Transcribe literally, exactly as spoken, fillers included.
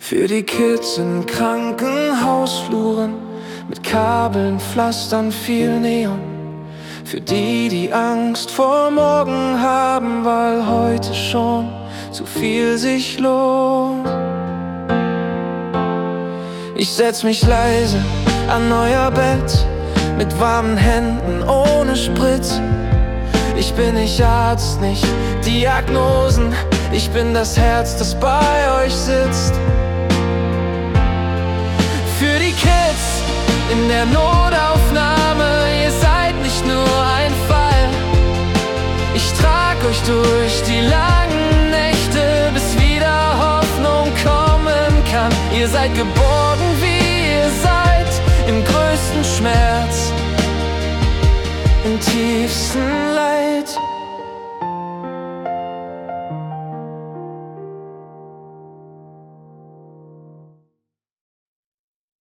Für die Kids in Krankenhausfluren, mit Kabeln, Pflastern, viel Neon. Für die, die Angst vor morgen haben, weil heute schon zu viel sich lohnt. Ich setz mich leise an euer Bett, mit warmen Händen, ohne Spritz. Ich bin nicht Arzt, nicht Diagnosen, ich bin das Herz, das bei euch sitzt. Für die Kids in der Notaufnahme, ihr seid nicht nur ein Fall. Ich trag euch durch die langen Nächte, bis wieder Hoffnung kommen kann. Ihr seid geborgen, wie ihr seid, im größten Schmerz, im tiefsten